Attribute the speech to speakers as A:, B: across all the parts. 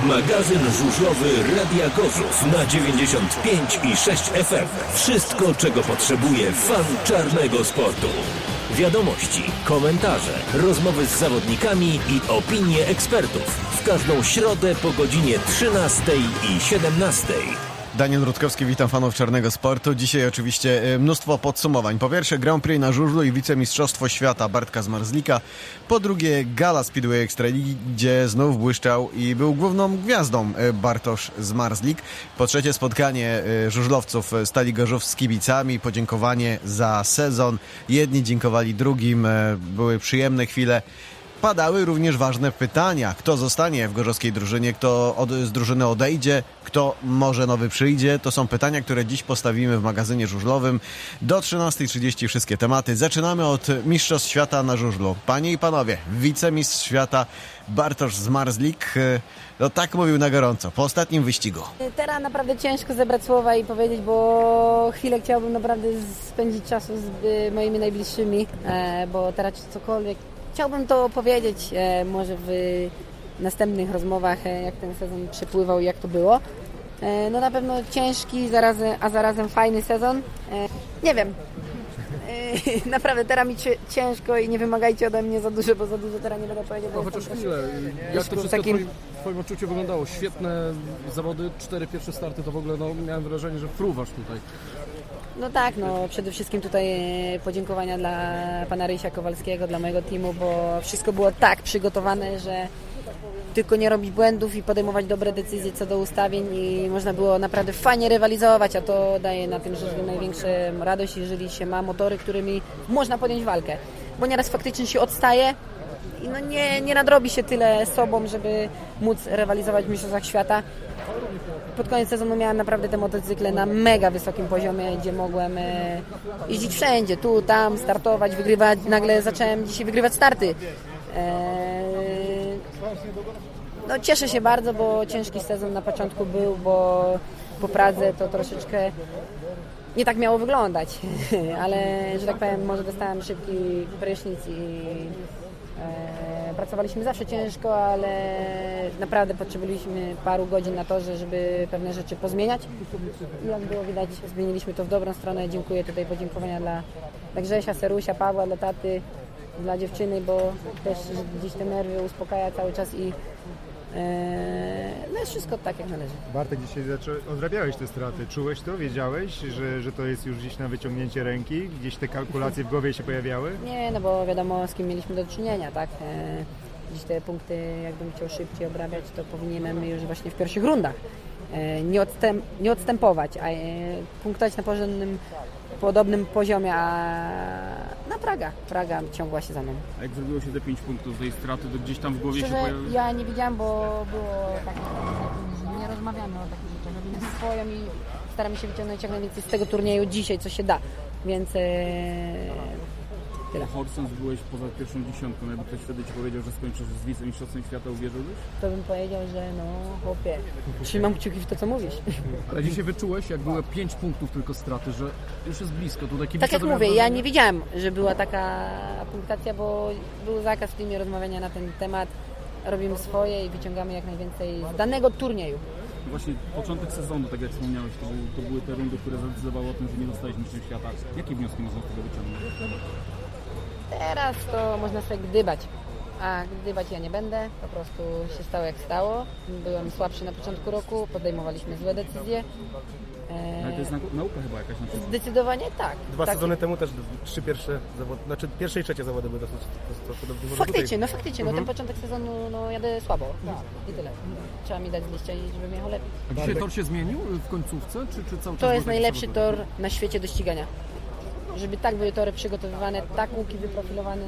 A: Magazyn żużlowy Radia Gorzów na 95 i 6 FM. Wszystko, czego potrzebuje fan czarnego sportu. Wiadomości, komentarze, rozmowy z zawodnikami i opinie ekspertów. W każdą środę po godzinie 13 i 17.
B: Daniel Rutkowski, witam fanów czarnego sportu. Dzisiaj oczywiście mnóstwo podsumowań. Po pierwsze Grand Prix na żużlu i wicemistrzostwo świata Bartka Zmarzlika. Po drugie Gala Speedway Ekstraligi, gdzie znów błyszczał i był główną gwiazdą Bartosz Zmarzlik. Po trzecie spotkanie żużlowców Stali Gorzów z kibicami. Podziękowanie za sezon. Jedni dziękowali drugim. Były przyjemne chwile. Padały również ważne pytania. Kto zostanie w gorzowskiej drużynie, kto z drużyny odejdzie, kto może nowy przyjdzie. To są pytania, które dziś postawimy w magazynie żużlowym. Do 13:30 wszystkie tematy. Zaczynamy od Mistrzostw Świata na żużlu. Panie i panowie, wicemistrz świata Bartosz Zmarzlik, no tak mówił na gorąco po ostatnim wyścigu.
C: Teraz naprawdę ciężko zebrać słowa i powiedzieć, bo chwilę chciałbym naprawdę spędzić czasu z moimi najbliższymi, bo teraz cokolwiek chciałbym to powiedzieć może w następnych rozmowach, jak ten sezon przepływał i jak to było. No na pewno ciężki, a zarazem fajny sezon. Nie wiem. Naprawdę teraz mi ciężko i nie wymagajcie ode mnie za dużo, bo za dużo teraz nie będę powiedzieć.
D: No chociaż chwilę, jak to wszystko w twoim odczuciu wyglądało? Świetne zawody, 4 pierwsze starty, to w ogóle miałem wrażenie, że fruwasz tutaj.
C: No tak, przede wszystkim tutaj podziękowania dla pana Rysia Kowalskiego, dla mojego teamu, bo wszystko było tak przygotowane, że tylko nie robić błędów i podejmować dobre decyzje co do ustawień i można było naprawdę fajnie rywalizować, a to daje na tym żużlu największą radość, jeżeli się ma motory, którymi można podjąć walkę, bo nieraz faktycznie się odstaje i nie nadrobi się tyle sobą, żeby móc rywalizować w mistrzostwach świata. Pod koniec sezonu miałem naprawdę te motocykle na mega wysokim poziomie, gdzie mogłem jeździć wszędzie, tu, tam, startować, wygrywać. Nagle zacząłem dzisiaj wygrywać starty. No cieszę się bardzo, bo ciężki sezon na początku był, bo po Pradze to troszeczkę nie tak miało wyglądać, ale że tak powiem, może dostałem szybki prysznic i pracowaliśmy zawsze ciężko, ale naprawdę potrzebowaliśmy paru godzin na to, żeby pewne rzeczy pozmieniać. I jak było widać, zmieniliśmy to w dobrą stronę. Dziękuję tutaj, podziękowania dla Grzesia, Serusia, Pawła, dla taty, dla dziewczyny, bo też gdzieś te nerwy uspokaja cały czas i no jest wszystko tak, jak należy.
E: Bartek, dzisiaj odrabiałeś te straty. Czułeś to? Wiedziałeś, że to jest już gdzieś na wyciągnięcie ręki? Gdzieś te kalkulacje w głowie się pojawiały?
C: Nie, no bo wiadomo, z kim mieliśmy do czynienia, tak? Gdzieś te punkty, jakbym chciał szybciej obrabiać, to powinienem już właśnie w pierwszych rundach nie odstępować, a punktować na podobnym poziomie, a Praga ciągła się za mną.
D: A jak zrobiło się te 5 punktów tej straty, to gdzieś tam w głowie
C: Szczerze,
D: się pojawiło?
C: ja nie widziałam, bo było tak, nie rozmawiamy o takich rzeczach, robimy swoją i staramy się wyciągnąć jak najwięcej z tego turnieju dzisiaj, co się da, więc tyle.
D: Horsens byłeś poza pierwszą dziesiątką, jakby ktoś wtedy ci powiedział, że skończysz z wicemistrzostwem świata, uwierzyłbyś?
C: To bym powiedział, że chłopie, trzymam kciuki w to, co mówisz.
D: Ale dzisiaj wyczułeś, jak było 5 punktów tylko straty, że już jest blisko. Tutaj
C: tak jak mówię, ja nie wiedziałem, że była taka punktacja, bo był zakaz w filmie rozmawiania na ten temat. Robimy swoje i wyciągamy jak najwięcej z danego turnieju.
D: Właśnie początek sezonu, tak jak wspomniałeś, to były te rundy, które zadecydowały o tym, że nie zostałeś mistrzem świata. Jakie wnioski można z tego wyciągnąć?
C: Teraz to można sobie gdybać, a gdybać ja nie będę, po prostu się stało jak stało. Byłem słabszy na początku roku, podejmowaliśmy złe decyzje.
D: Ale to jest nauka chyba jakaś na przykład.
C: Zdecydowanie tak.
F: Dwa sezony temu też 3 pierwsze zawody, znaczy pierwsze i trzecie zawody były dosyć dużo.
C: Faktycznie, ten początek sezonu jadę słabo i tyle. Trzeba mi dać z liścia, żeby mnie jechał lepiej.
D: A dzisiaj tor się zmienił w końcówce, czy cały czas?
C: To jest najlepszy tor na świecie do ścigania. Żeby tak były tory przygotowywane, tak łuki wyprofilowane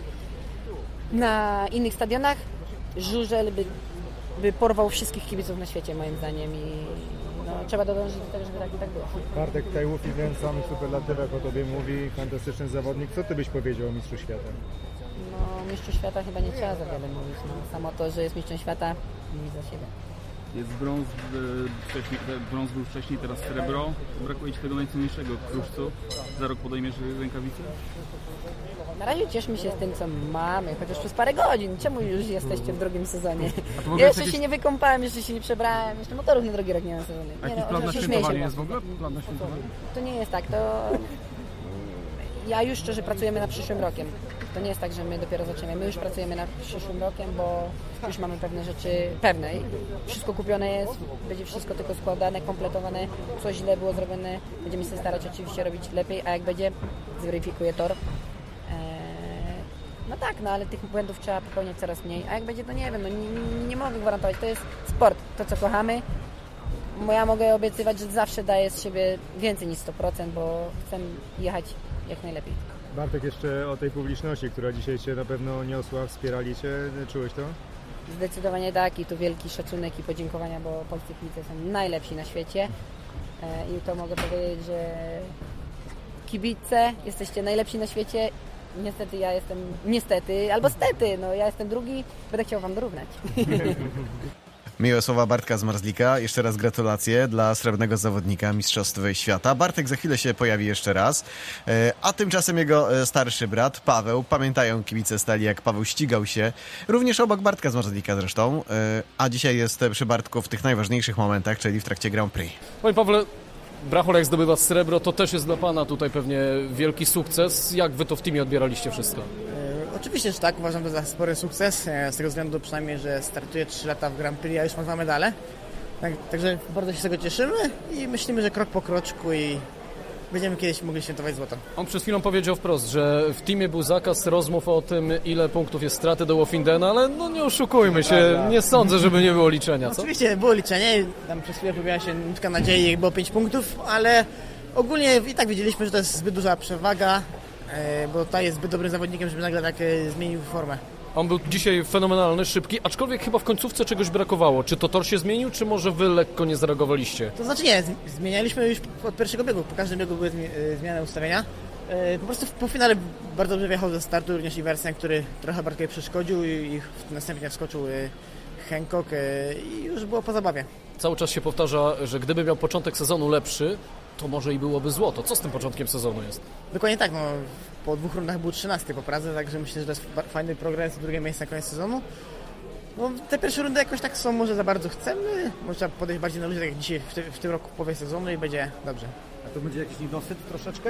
C: na innych stadionach, żużel by porwał wszystkich kibiców na świecie, moim zdaniem, i trzeba dążyć do tego, żeby tak było.
E: Bartek, tutaj Łuki w samych superlatywach o tobie mówi, fantastyczny zawodnik. Co ty byś powiedział o mistrzu świata?
C: Mistrzu świata chyba nie trzeba za wiele mówić. Samo to, że jest mistrzem świata, mówi za siebie.
G: Jest brąz, brąz był wcześniej, teraz srebro. Brakuje Ci tego najcenniejszego, kruszcu. Za rok podejmiesz rękawice?
C: Na razie cieszmy się z tym, co mamy, chociaż przez parę godzin. Czemu już jesteście w drugim sezonie? Ja jeszcze się nie wykąpałem, jeszcze się nie przebrałem, jeszcze motorów na drugi rok nie mam sezonu.
D: A jakiś plan na świętowanie jest w ogóle?
C: To nie jest tak, to... Ja już szczerze pracujemy nad przyszłym rokiem. To nie jest tak, że my dopiero zaczynamy. My już pracujemy nad przyszłym rokiem, bo już mamy pewne rzeczy pewne. Wszystko kupione jest, będzie wszystko tylko składane, kompletowane. Coś źle było zrobione. Będziemy się starać oczywiście robić lepiej, a jak będzie, zweryfikuje tor. No tak, no ale tych błędów trzeba popełniać coraz mniej. A jak będzie, to nie wiem, no nie mogę gwarantować. To jest sport, to co kochamy. Ja mogę obiecywać, że zawsze daję z siebie więcej niż 100%, bo chcę jechać jak najlepiej.
E: Bartek, jeszcze o tej publiczności, która dzisiaj Cię na pewno niosła, wspierali Cię, czułeś to?
C: Zdecydowanie tak i tu wielki szacunek i podziękowania, bo polscy kibice są najlepsi na świecie i to mogę powiedzieć, że kibice jesteście najlepsi na świecie. Niestety ja jestem, albo stety, no ja jestem drugi, będę chciał Wam dorównać.
B: Miłe słowa Bartka Zmarzlika. Jeszcze raz gratulacje dla srebrnego zawodnika Mistrzostw Świata. Bartek za chwilę się pojawi jeszcze raz, a tymczasem jego starszy brat Paweł. Pamiętają kibice Stali, jak Paweł ścigał się również obok Bartka Zmarzlika zresztą, a dzisiaj jest przy Bartku w tych najważniejszych momentach, czyli w trakcie Grand Prix.
D: Panie Pawle, Brachol jak zdobywa srebro, to też jest dla Pana tutaj pewnie wielki sukces. Jak Wy to w teamie odbieraliście wszystko?
F: Oczywiście, że tak. Uważam to za spory sukces. Z tego względu przynajmniej, że startuję 3 lata w Grand Prix, a już mam 2 medale. Także bardzo się z tego cieszymy i myślimy, że krok po kroczku i będziemy kiedyś mogli świętować złoto.
D: On przed chwilą powiedział wprost, że w teamie był zakaz rozmów o tym, ile punktów jest straty do Wofindena, ale no nie oszukujmy się, nie sądzę, żeby nie było liczenia, co?
F: Oczywiście było liczenie, tam przez chwilę pojawiła się nutka nadziei, jak było 5 punktów, ale ogólnie i tak wiedzieliśmy, że to jest zbyt duża przewaga, bo ta jest zbyt dobrym zawodnikiem, żeby nagle tak zmienił formę.
D: On był dzisiaj fenomenalny, szybki, aczkolwiek chyba w końcówce czegoś brakowało. Czy to tor się zmienił, czy może Wy lekko nie zareagowaliście?
F: To znaczy nie, zmienialiśmy już od pierwszego biegu, po każdym biegu były zmiany ustawienia. Po prostu po finale bardzo dobrze wjechał ze startu również Iversen, który trochę Bartkowi przeszkodził i następnie wskoczył Hancock i już było po zabawie.
D: Cały czas się powtarza, że gdyby miał początek sezonu lepszy, to może i byłoby złoto. Co z tym początkiem sezonu jest?
F: Dokładnie tak, no, po 2 rundach był 13 po Pradze, także myślę, że to jest fajny progres, drugie miejsce na koniec sezonu. No, te pierwsze rundy jakoś tak są, może za bardzo chcemy, może trzeba podejść bardziej na luzie, tak jak dzisiaj w tym roku połowie sezonu i będzie dobrze.
E: A to będzie jakiś niedosyt troszeczkę?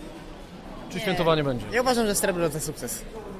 D: Czy świętowanie będzie?
F: Ja uważam, że srebro to sukces.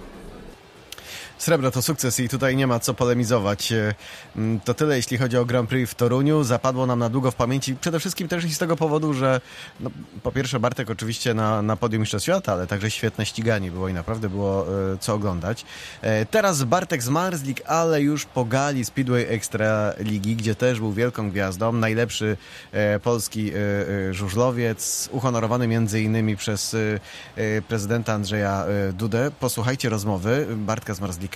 B: Srebro to sukces i tutaj nie ma co polemizować. To tyle, jeśli chodzi o Grand Prix w Toruniu. Zapadło nam na długo w pamięci. Przede wszystkim też i z tego powodu, że no, po pierwsze Bartek oczywiście na podium Mistrzostw Świata, ale także świetne ściganie było i naprawdę było co oglądać. Teraz Bartek Zmarzlik, ale już po gali Speedway Ekstraligi, gdzie też był wielką gwiazdą. Najlepszy polski żużlowiec, uhonorowany między innymi przez prezydenta Andrzeja Dudę. Posłuchajcie rozmowy Bartka Zmarzlika.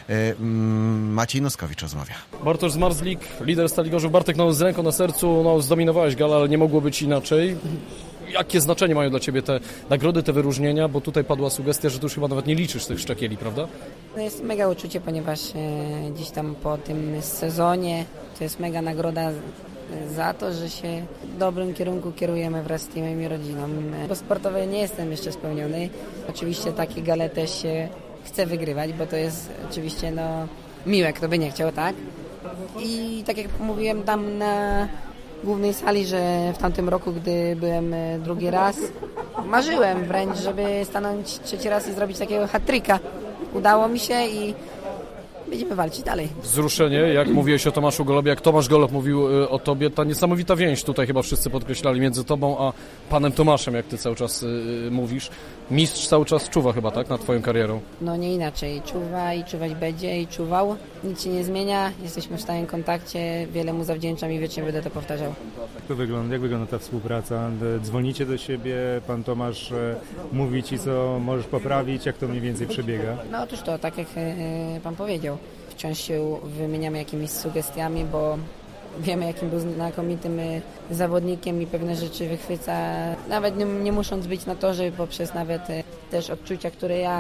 B: Maciej Noskowicz rozmawia.
D: Bartosz Zmarzlik, lider Stali Gorzów. Bartek, no, z ręką na sercu, no, zdominowałeś galę, ale nie mogło być inaczej. Jakie znaczenie mają dla Ciebie te nagrody, te wyróżnienia? Bo tutaj padła sugestia, że tu już chyba nawet nie liczysz tych szczekieli, prawda?
C: To jest mega uczucie, ponieważ gdzieś tam po tym sezonie to jest mega nagroda za to, że się w dobrym kierunku kierujemy wraz z teamem i rodziną. Bo sportowo nie jestem jeszcze spełniony. Oczywiście takie gale też się chcę wygrywać, bo to jest oczywiście no, miłe, kto by nie chciał, tak? I tak jak mówiłem tam na głównej sali, że w tamtym roku, gdy byłem drugi raz, marzyłem wręcz, żeby stanąć trzeci raz i zrobić takiego hat-tricka. Udało mi się i będziemy walczyć dalej.
D: Wzruszenie, jak mówiłeś o Tomaszu Golobie, jak Tomasz Golob mówił o Tobie, ta niesamowita więź tutaj chyba wszyscy podkreślali między Tobą a panem Tomaszem, jak Ty cały czas mówisz. Mistrz cały czas czuwa chyba, tak, nad Twoją karierą?
C: No nie inaczej. Czuwa i czuwać będzie i czuwał. Nic się nie zmienia. Jesteśmy w stałym kontakcie. Wiele mu zawdzięczam i wiecznie będę to powtarzał.
E: Jak wygląda ta współpraca? Dzwonicie do siebie, pan Tomasz mówi Ci, co możesz poprawić, jak to mniej więcej przebiega?
C: No otóż to, tak jak pan powiedział. Wciąż się wymieniamy jakimiś sugestiami, bo wiemy, jakim był znakomitym zawodnikiem i pewne rzeczy wychwyca, nawet nie musząc być na torze, poprzez nawet też odczucia, które ja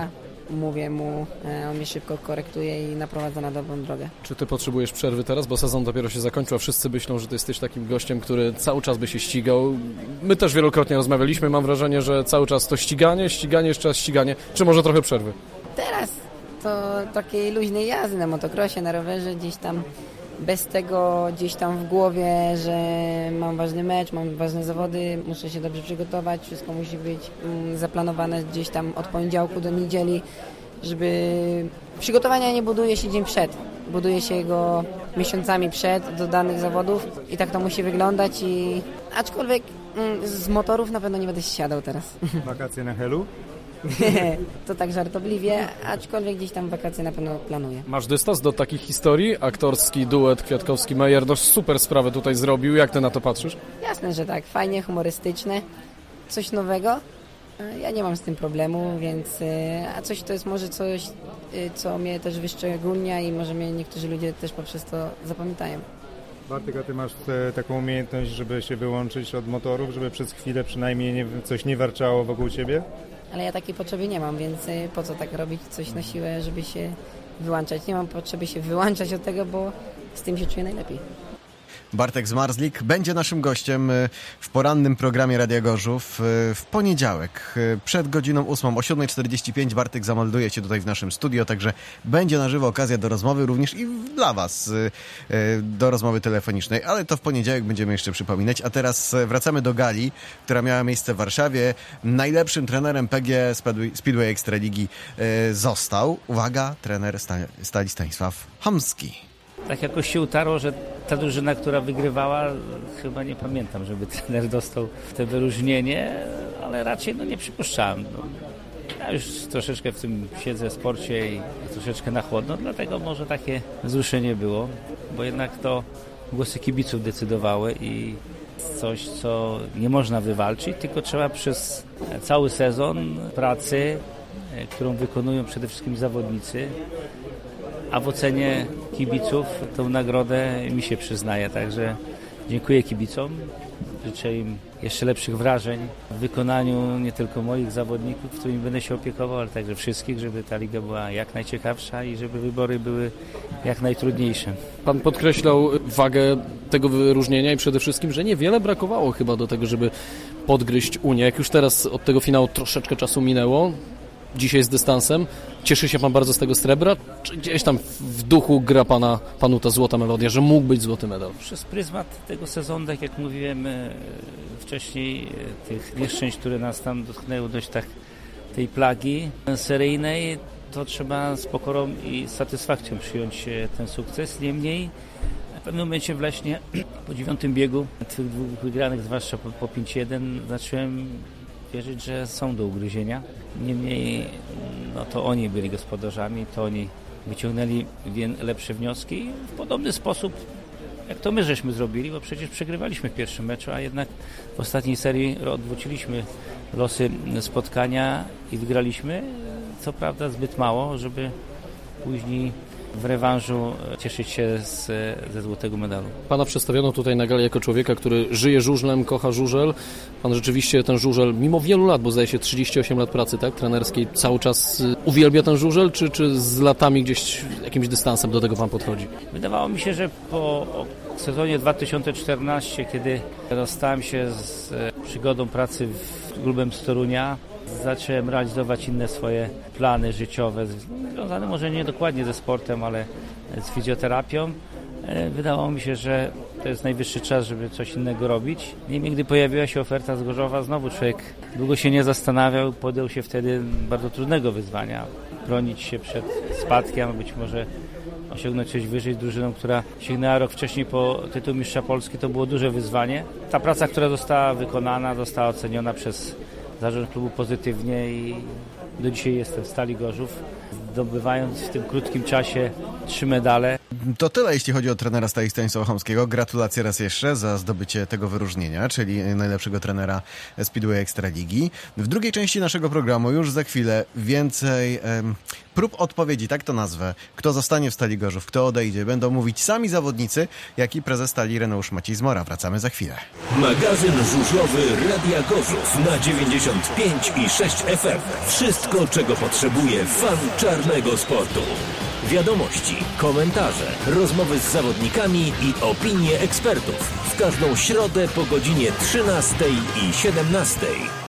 C: mówię mu, on mnie szybko korektuje i naprowadza na dobrą drogę.
D: Czy ty potrzebujesz przerwy teraz, bo sezon dopiero się zakończył, a wszyscy myślą, że ty jesteś takim gościem, który cały czas by się ścigał. My też wielokrotnie rozmawialiśmy, mam wrażenie, że cały czas to ściganie, jeszcze raz ściganie. Czy może trochę przerwy?
C: Teraz to takiej luźnej jazdy na motocrossie, na rowerze, gdzieś tam bez tego gdzieś tam w głowie, że mam ważny mecz, mam ważne zawody, muszę się dobrze przygotować, wszystko musi być zaplanowane gdzieś tam od poniedziałku do niedzieli, żeby przygotowania nie buduje się dzień przed, buduje się go miesiącami przed do danych zawodów i tak to musi wyglądać i aczkolwiek z motorów na pewno nie będę siadał teraz.
E: Wakacje na Helu?
C: To tak żartobliwie, aczkolwiek gdzieś tam wakacje na pewno planuję.
D: Masz dystans do takich historii? Aktorski duet Kwiatkowski-Meyer, no super sprawę tutaj zrobił. Jak ty na to patrzysz?
C: Jasne, że tak. Fajnie, humorystyczne. Coś nowego. Ja nie mam z tym problemu, więc... A coś to jest może coś, co mnie też wyszczególnia i może mnie niektórzy ludzie też poprzez to zapamiętają.
E: Bartek, a ty masz taką umiejętność, żeby się wyłączyć od motorów, żeby przez chwilę przynajmniej coś nie warczało wokół ciebie?
C: Ale ja takiej potrzeby nie mam, więc po co tak robić coś na siłę, żeby się wyłączać? Nie mam potrzeby się wyłączać od tego, bo z tym się czuję najlepiej.
B: Bartek Zmarzlik będzie naszym gościem w porannym programie Radia Gorzów w poniedziałek przed godziną 8 o 7:45. Bartek zamelduje się tutaj w naszym studio, także będzie na żywo okazja do rozmowy również i dla Was do rozmowy telefonicznej, ale to w poniedziałek będziemy jeszcze przypominać. A teraz wracamy do gali, która miała miejsce w Warszawie. Najlepszym trenerem PG Speedway Ekstraligi został, uwaga, trener Stali Stanisław Chamski.
H: Tak jakoś się utarło, że ta drużyna, która wygrywała, chyba nie pamiętam, żeby trener dostał te wyróżnienie, ale raczej nie przypuszczałem. Ja już troszeczkę w tym siedzę w sporcie i troszeczkę na chłodno, dlatego może takie wzruszenie było, bo jednak to głosy kibiców decydowały i coś, co nie można wywalczyć, tylko trzeba przez cały sezon pracy, którą wykonują przede wszystkim zawodnicy, a w ocenie kibiców tą nagrodę mi się przyznaje, także dziękuję kibicom, życzę im jeszcze lepszych wrażeń w wykonaniu nie tylko moich zawodników, którymi będę się opiekował, ale także wszystkich, żeby ta liga była jak najciekawsza i żeby wybory były jak najtrudniejsze.
D: Pan podkreślał wagę tego wyróżnienia i przede wszystkim, że niewiele brakowało chyba do tego, żeby podgryźć Unię. Jak już teraz od tego finału troszeczkę czasu minęło, dzisiaj z dystansem. Cieszy się pan bardzo z tego srebra? Czy gdzieś tam w duchu gra panu ta złota melodia, że mógł być złoty medal?
H: Przez pryzmat tego sezonu, tak jak mówiłem wcześniej, tych nieszczęść, które nas tam dotknęły, dość tak tej plagi seryjnej, to trzeba z pokorą i satysfakcją przyjąć ten sukces. Niemniej w pewnym momencie w Lesznie, po 9. biegu tych dwóch wygranych, zwłaszcza po 5-1, zacząłem wierzyć, że są do ugryzienia. Niemniej to oni byli gospodarzami, to oni wyciągnęli lepsze wnioski w podobny sposób, jak to my żeśmy zrobili, bo przecież przegrywaliśmy w pierwszym meczu, a jednak w ostatniej serii odwróciliśmy losy spotkania i wygraliśmy. Co prawda zbyt mało, żeby później w rewanżu cieszyć się ze złotego medalu.
D: Pana przedstawiono tutaj na gali jako człowieka, który żyje żużlem, kocha żużel. Pan rzeczywiście ten żużel, mimo wielu lat, bo zdaje się 38 lat pracy, tak, trenerskiej, cały czas uwielbia ten żużel, czy z latami gdzieś jakimś dystansem do tego pan podchodzi?
H: Wydawało mi się, że po sezonie 2014, kiedy rozstałem się z przygodą pracy w klubem z Torunia, zacząłem realizować inne swoje plany życiowe, związane może nie dokładnie ze sportem, ale z fizjoterapią. Wydawało mi się, że to jest najwyższy czas, żeby coś innego robić. Niemniej, gdy pojawiła się oferta z Gorzowa, znowu człowiek długo się nie zastanawiał, podjął się wtedy bardzo trudnego wyzwania. Bronić się przed spadkiem, być może osiągnąć coś wyżej z drużyną, która sięgnęła rok wcześniej po tytuł mistrza Polski, to było duże wyzwanie. Ta praca, która została wykonana, została oceniona przez zarząd klubu pozytywnie i do dzisiaj jestem w Stali Gorzów, zdobywając w tym krótkim czasie 3 medale.
B: To tyle, jeśli chodzi o trenera Stali Stanisława Chamskiego. Gratulacje raz jeszcze za zdobycie tego wyróżnienia, czyli najlepszego trenera Speedway Ekstraligi. W drugiej części naszego programu już za chwilę więcej prób odpowiedzi, tak to nazwę, kto zostanie w Stali Gorzów, kto odejdzie, będą mówić sami zawodnicy, jak i prezes Stali Ireneusz Maciej-Zmora. Wracamy za chwilę.
A: Magazyn żużlowy Radia Gorzów na 95,6 FM. Wszystko, czego potrzebuje fan czarnego sportu. Wiadomości, komentarze, rozmowy z zawodnikami i opinie ekspertów. W każdą środę po godzinie 13 i 17.